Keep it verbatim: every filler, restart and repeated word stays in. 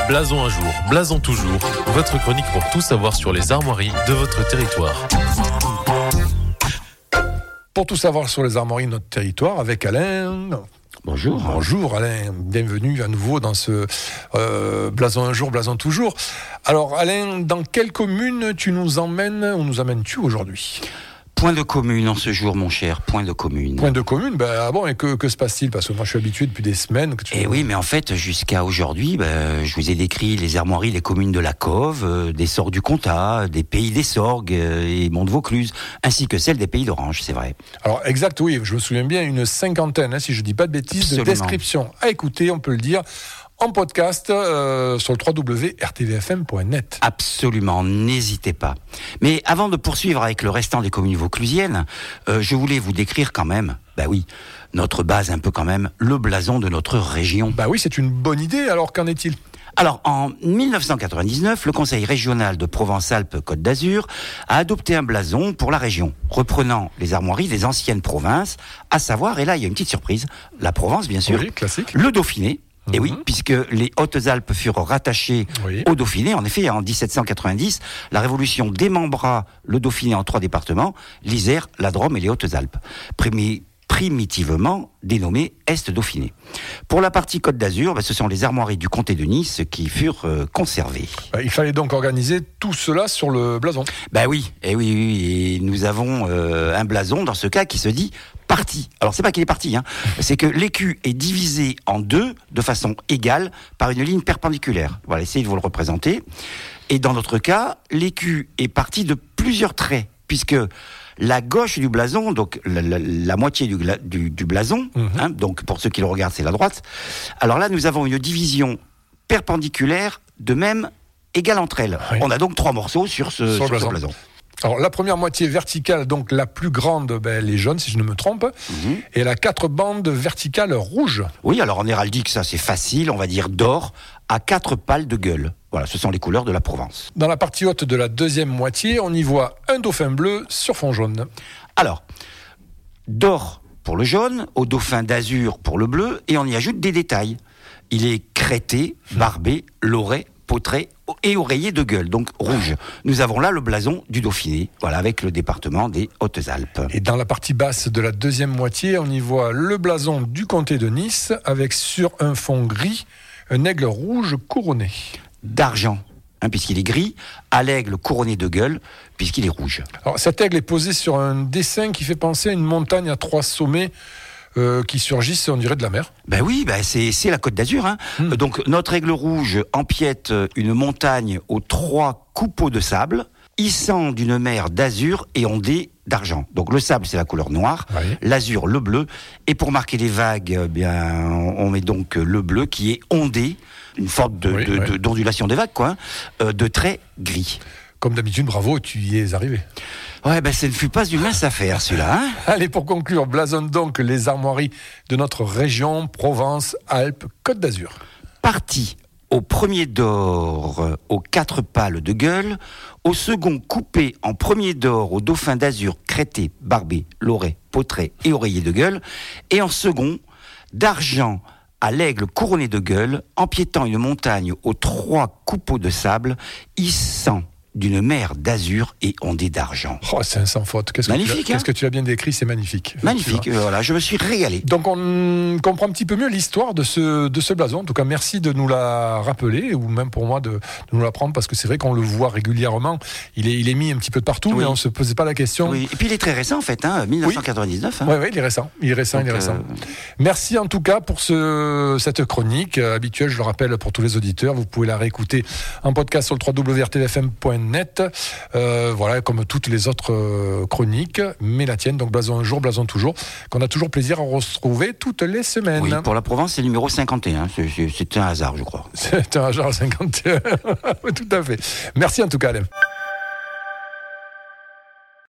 Blason un jour, blason toujours. Votre chronique pour tout savoir sur les armoiries de votre territoire. Pour tout savoir sur les armoiries de notre territoire, avec Alain. Bonjour. Bonjour Alain, bienvenue à nouveau dans ce euh, blason un jour, blason toujours. Alors Alain, dans quelle commune tu nous emmènes, ou nous amènes-tu aujourd'hui ? Point de commune en ce jour, mon cher, point de commune. Point de commune, ben ah bon, et que, que se passe-t-il ? Parce que moi je suis habitué depuis des semaines. Que tu... Eh oui, mais en fait, jusqu'à aujourd'hui, ben, je vous ai décrit les armoiries, les communes de la Cove, euh, des Sorgues du Comtat, des pays des Sorgues euh, et Mont-de-Vaucluse, ainsi que celles des pays d'Orange, c'est vrai. Alors exact, oui, je me souviens bien, une cinquantaine, hein, si je dis pas de bêtises, Absolument. De descriptions à écouter, on peut le dire, en podcast euh, sur le w w w point r t v f m point net. Absolument, n'hésitez pas. Mais avant de poursuivre avec le restant des communes vauclusiennes, euh, je voulais vous décrire quand même, bah oui, notre base un peu quand même, le blason de notre région. Bah oui, c'est une bonne idée, alors qu'en est-il ? Alors, en dix-neuf cent quatre-vingt-dix-neuf, le Conseil régional de Provence-Alpes-Côte d'Azur a adopté un blason pour la région, reprenant les armoiries des anciennes provinces, à savoir, et là il y a une petite surprise, la Provence bien sûr, oui, classique. Le Dauphiné. Et Mmh. oui, puisque les Hautes-Alpes furent rattachées oui. au Dauphiné. En effet, en dix-sept cent quatre-vingt-dix, la Révolution démembra le Dauphiné en trois départements, l'Isère, la Drôme et les Hautes-Alpes. Primi- primitivement dénommé Est-Dauphiné. Pour la partie Côte d'Azur, ben, ce sont les armoiries du comté de Nice qui furent euh, conservées. Bah, il fallait donc organiser tout cela sur le blason. Ben oui, et oui, oui, et nous avons euh, un blason dans ce cas qui se dit parti. Alors c'est pas qu'il est parti, hein. C'est que l'écu est divisé en deux de façon égale par une ligne perpendiculaire. Voilà, essayez de vous le représenter. Et dans notre cas, l'écu est parti de plusieurs traits, puisque la gauche du blason, donc la, la, la moitié du, du, du blason, mmh. hein, donc pour ceux qui le regardent, c'est la droite. Alors là, nous avons une division perpendiculaire, de même égale entre elles. Oui. On a donc trois morceaux sur ce, sur sur blason. ce blason. Alors la première moitié verticale, donc la plus grande, ben, elle est jaune si je ne me trompe, mmh. et elle a quatre bandes verticales rouges. Oui, alors en héraldique, ça c'est facile, on va dire d'or, à quatre pales de gueule. Voilà, ce sont les couleurs de la Provence. Dans la partie haute de la deuxième moitié, on y voit un dauphin bleu sur fond jaune. Alors, d'or pour le jaune, au dauphin d'azur pour le bleu, et on y ajoute des détails. Il est crêté, barbé, lauré, potré et oreiller de gueule, donc rouge. Nous avons là le blason du Dauphiné, voilà, avec le département des Hautes-Alpes. Et dans la partie basse de la deuxième moitié, on y voit le blason du comté de Nice, avec sur un fond gris, un aigle rouge couronné. D'argent, hein, puisqu'il est gris, à l'aigle couronné de gueule, puisqu'il est rouge. Alors cet aigle est posé sur un dessin qui fait penser à une montagne à trois sommets, Euh, qui surgissent, on dirait, de la mer. Ben oui, ben c'est, c'est la Côte d'Azur. Hein. Mmh. Donc notre aigle rouge empiète une montagne aux trois coupeaux de sable, hissant d'une mer d'azur et ondée d'argent. Donc le sable, c'est la couleur noire, oui. L'azur, le bleu. Et pour marquer les vagues, bien, on met donc le bleu qui est ondé, une forme de, oui, de, oui. de, d'ondulation des vagues, quoi, hein, de traits gris. Comme d'habitude, bravo, tu y es arrivé. Ouais, ben ça ne fut pas une mince affaire, celui-là. Hein. Allez, pour conclure, blasonne donc les armoiries de notre région, Provence, Alpes, Côte d'Azur. Parti au premier d'or aux quatre pales de gueule, au second coupé en premier d'or au dauphin d'azur crêté, barbé, lauré, potré et oreiller de gueule, et en second d'argent à l'aigle couronné de gueule, empiétant une montagne aux trois coupeaux de sable, hissant d'une mer d'azur et ondée d'argent. Oh, c'est un sans faute. Qu'est-ce magnifique, que tu as, hein. qu'est-ce que tu as bien décrit, c'est magnifique. Magnifique, euh, voilà, je me suis régalé. Donc on comprend un petit peu mieux l'histoire de ce, de ce blason. En tout cas, merci de nous la rappeler, ou même pour moi de, de nous l'apprendre, parce que c'est vrai qu'on le voit régulièrement. Il est, il est mis un petit peu de partout, oui. Mais on ne se posait pas la question. Oui. Et puis il est très récent en fait, hein, dix-neuf cent quatre-vingt-dix-neuf. Oui, hein. oui, il est récent. Il est récent, Donc, il est récent. Euh... Merci en tout cas pour ce, cette chronique euh, habituelle, je le rappelle pour tous les auditeurs. Vous pouvez la réécouter en podcast sur le w w w point r t v f m point net. Euh, voilà, comme toutes les autres euh, chroniques, mais la tienne, donc Blason un jour, Blason toujours, qu'on a toujours plaisir à retrouver toutes les semaines. Oui, pour la Provence, c'est le numéro cinquante et un. C'est, c'est, c'est un hasard, je crois. C'est un hasard, cinquante et un. Tout à fait. Merci en tout cas, Alain.